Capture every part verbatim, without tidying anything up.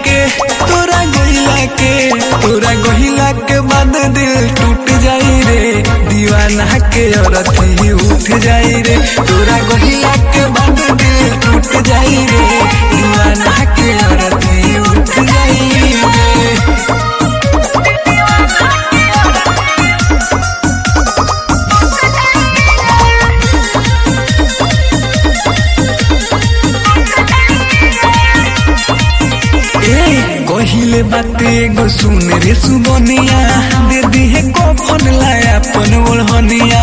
के तोरा गोहिला के तोरा गोहिला के बाद दिल टूट जाई रे दीवाना के औरती उठ जाई रे तोरा गोहिला के बाद दिल टूट जाई रे दीवाना के औरती उठ जाई रे। कहिले बाते गो सुन रे सुबनिया दे दी है कफन लाया अपन ओढ़निया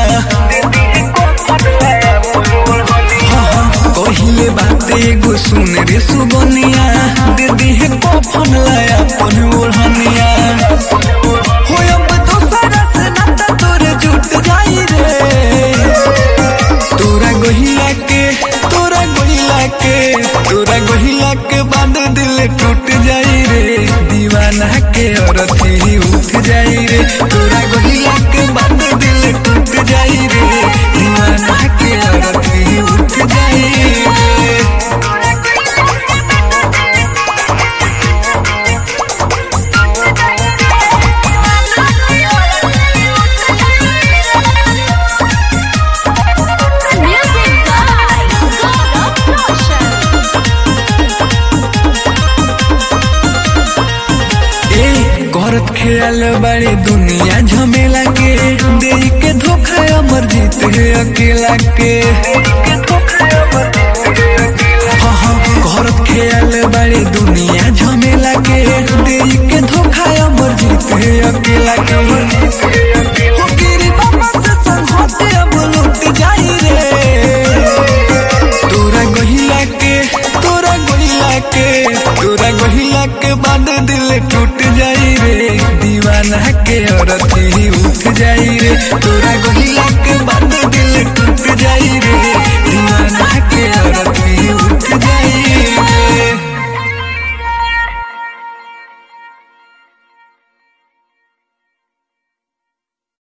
कहिले बाते गो सुन रे सुबनिया दे दी है कफन लाया अपन ओढ़निया हो अब दोसरा से नाता तोरे जुट जाई रे तोरा गोहिला के तोरा गोहिला के तोरा गोहिला के बाद दिल टूट जाई रे दीवाना के औरती उठ जाई रे तोरा गोहिला के बाद दिल टूट जाई रे दीवाना के औरती उठ जाई रे। करत ख्याल बड़ी दुनिया झमेला के दे के धोखा अमर जीत है अकेला के हाँ हाँ करत ख्याल बड़ी दुनिया झमेला के दे के धोखा अमर जीत है अकेला के हो गिरी बाबा से संघाते अब लूट जाई रे तोरा गोहिला के तोरा गोहिला के तोरा गोहिला के बाद दिल टूट जाई रे दीवाना के औरती उठ जाई रे तोरा गोहिला के